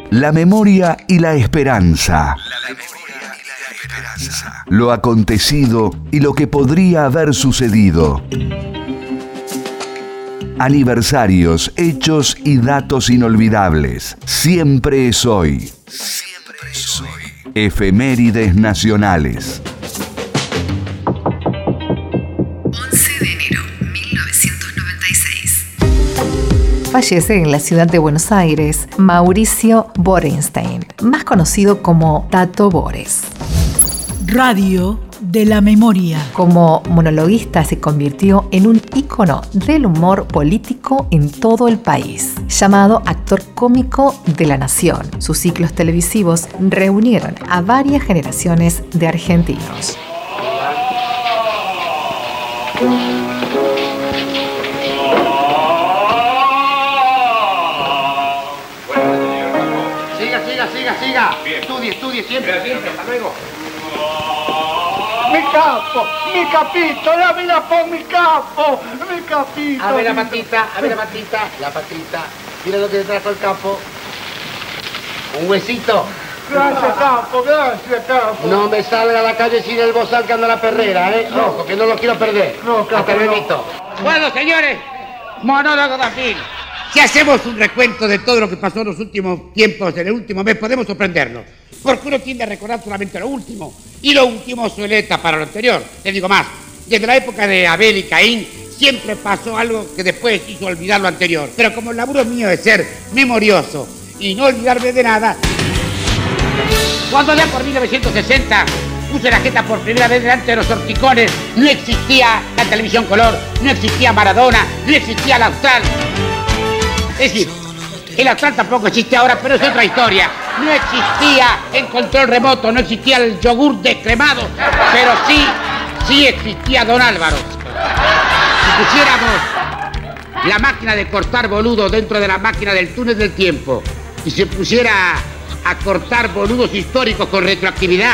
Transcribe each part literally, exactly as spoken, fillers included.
La memoria y la esperanza. Lo acontecido y lo que podría haber sucedido. Aniversarios, hechos y datos inolvidables. Siempre es hoy. Siempre es hoy. Efemérides nacionales. once de enero de mil novecientos noventa y seis. Fallece en la ciudad de Buenos Aires Mauricio Borenstein, más conocido como Tato Bores. Radio de la memoria. Como monologuista se convirtió en un ícono del humor político en todo el país. Llamado actor cómico de la nación, sus ciclos televisivos reunieron a varias generaciones de argentinos. Siga, siga, siga, siga. Estudie, estudie siempre, siempre. Hasta luego. Mi capo, mi capito, dámela por mi capo, mi capito. A ver la patita, a ver la patita, la patita. Mira lo que le trajo el capo. Un huesito. Gracias, capo, gracias, capo. No me salga a la calle sin el bozal que anda a la perrera, ¿eh? Ojo, que no lo quiero perder. No, capo, Hasta luego. no. Bueno, señores, monólogo de fin. Si hacemos un recuento de todo lo que pasó en los últimos tiempos, en el último mes, podemos sorprendernos. Porque uno tiende a recordar solamente lo último. Y lo último suele tapar lo anterior. Te digo más, desde la época de Abel y Caín, siempre pasó algo que después hizo olvidar lo anterior. Pero como el laburo mío es ser memorioso y no olvidarme de nada, cuando ya por mil novecientos sesenta puse la jeta por primera vez delante de los horticones, no existía la televisión color, no existía Maradona, no existía el Austral. Es decir, el Austral tampoco existe ahora, pero es otra historia. No existía el control remoto, no existía el yogur descremado, pero sí, sí existía Don Álvaro. Si pusiéramos la máquina de cortar boludos dentro de la máquina del túnel del tiempo y se pusiera a cortar boludos históricos con retroactividad,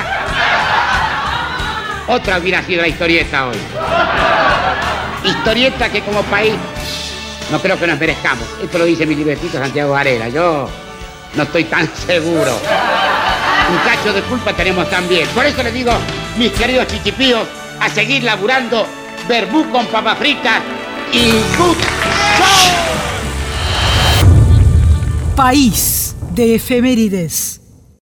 otra hubiera sido la historieta hoy. Historieta que como país no creo que nos merezcamos. Esto lo dice mi libretito Santiago Varela. Yo no estoy tan seguro. Un cacho de culpa tenemos también. Por eso les digo, mis queridos chichipíos, a seguir laburando verbú con papas fritas y good show. País de efemérides.